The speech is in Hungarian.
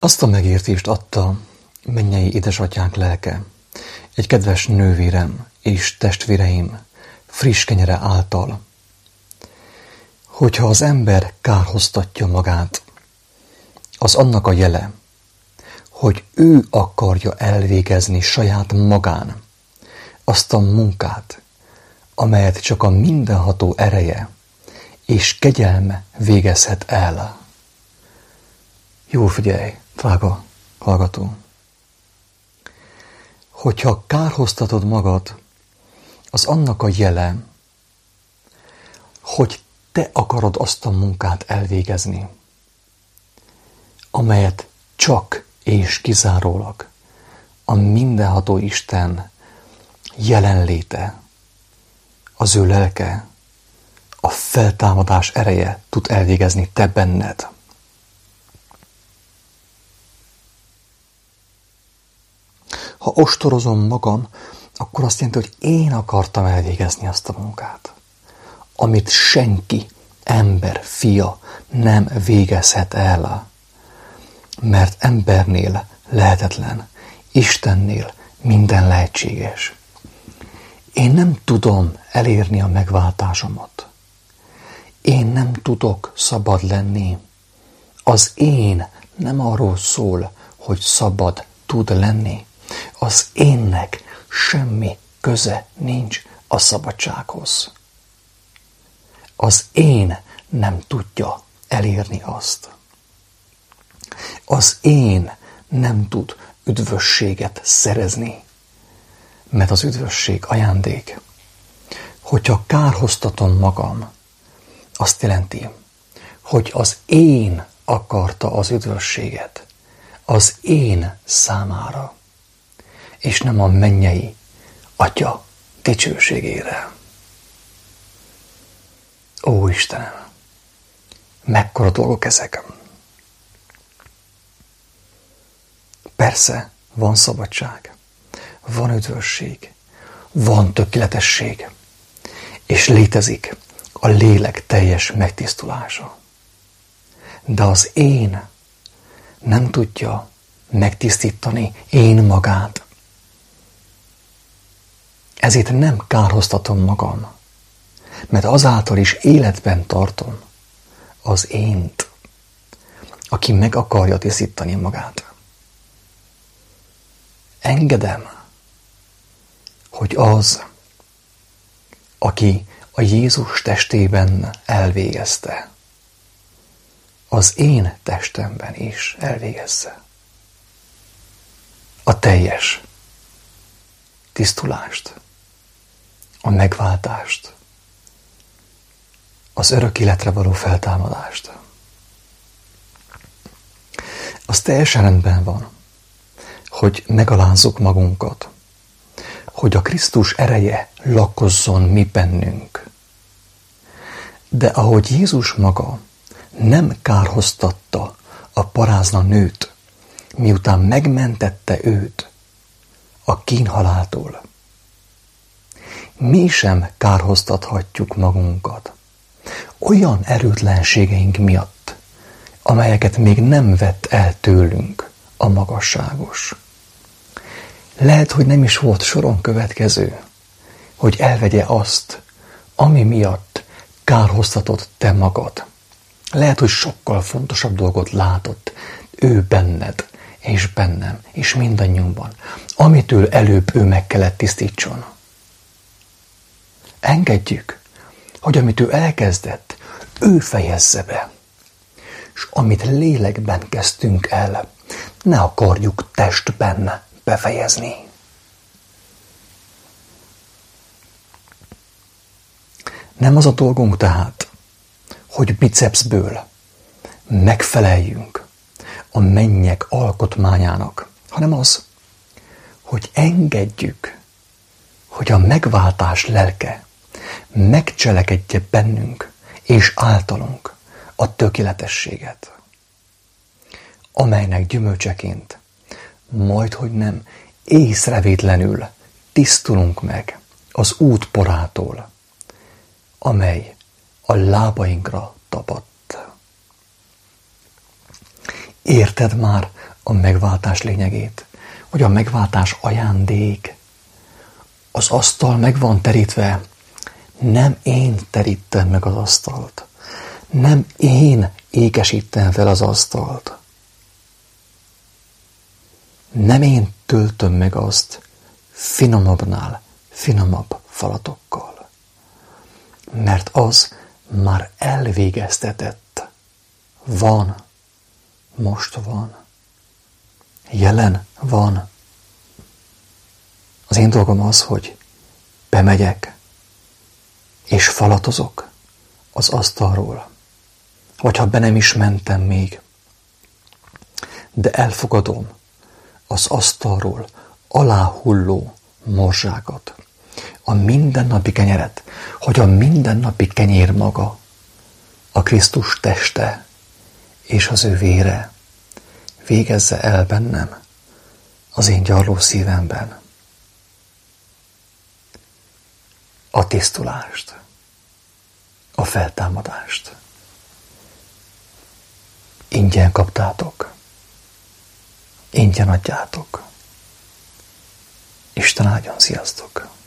Azt a megértést adta mennyei édesatyánk lelke, egy kedves nővérem és testvéreim friss kenyere által, hogyha az ember kárhoztatja magát, az annak a jele, hogy ő akarja elvégezni saját magán azt a munkát, amelyet csak a mindenható ereje és kegyelme végezhet el. Jól figyelj, drága hallgató! Hogyha kárhoztatod magad, az annak a jele, hogy te akarod azt a munkát elvégezni, amelyet csak és kizárólag a mindenható Isten jelenléte, az ő lelke, a feltámadás ereje tud elvégezni te benned. Ha ostorozom magam, akkor azt jelenti, hogy én akartam elvégezni azt a munkát, amit senki, ember, fia nem végezhet el, mert embernél lehetetlen, Istennél minden lehetséges. Én nem tudom elérni a megváltásomat. Én nem tudok szabad lenni. Az én nem arról szól, hogy szabad tud lenni. Az énnek semmi köze nincs a szabadsághoz. Az én nem tudja elérni azt. Az én nem tud üdvösséget szerezni, mert az üdvösség ajándék. Hogyha kárhoztatom magam, azt jelenti, hogy az én akarta az üdvösséget, az én számára, és nem a mennyei Atya dicsőségére. Ó Istenem, mekkora dolgok ezek! Persze, van szabadság, van üdvösség, van tökéletesség, és létezik a lélek teljes megtisztulása. De az én nem tudja megtisztítani én magát. Ezért nem kárhoztatom magam, mert azáltal is életben tartom az ént, aki meg akarja tisztítani magát. Engedem, hogy az, aki a Jézus testében elvégezte, az én testemben is elvégezze a teljes tisztulást, a megváltást, az örök életre való feltámadást. Az teljesen rendben van, hogy megalázzuk magunkat, hogy a Krisztus ereje lakozzon mi bennünk. De ahogy Jézus maga nem kárhoztatta a parázna nőt, miután megmentette őt a kínhaláltól, mi sem kárhoztathatjuk magunkat olyan erőtlenségeink miatt, amelyeket még nem vett el tőlünk a magasságos. Lehet, hogy nem is volt soron következő, hogy elvegye azt, ami miatt kárhoztatod te magad. Lehet, hogy sokkal fontosabb dolgot látott ő benned, és bennem, és mindannyiunkban, amitől előbb ő meg kellett tisztítson. Engedjük, hogy amit ő elkezdett, ő fejezze be. És amit lélekben kezdtünk el, ne akarjuk testben befejezni. Nem az a dolgunk tehát, hogy bicepsből megfeleljünk a mennyek alkotmányának, hanem az, hogy engedjük, hogy a megváltás lelke megcselekedje bennünk és általunk a tökéletességet, amelynek gyümölcseként majdhogy nem észrevétlenül tisztulunk meg az út porától, amely a lábainkra tapadt. Érted már a megváltás lényegét, hogy a megváltás ajándék. Az asztal meg van terítve, nem én terítem meg az asztalt, nem én ékesítem fel az asztalt, nem én töltöm meg azt finomabbnál finomabb falatokkal, mert az már elvégeztetett, van, most van, jelen van. Az én dolgom az, hogy bemegyek, és falatozok az asztalról. Vagy ha be nem is mentem még, de elfogadom az asztalról aláhulló morzsákat, a mindennapi kenyeret, hogy a mindennapi kenyér maga, a Krisztus teste és az ő vére végezze el bennem, az én gyarló szívemben a tisztulást, a feltámadást. Ingyen kaptátok, ingyen adjátok. Isten áldjon, sziasztok!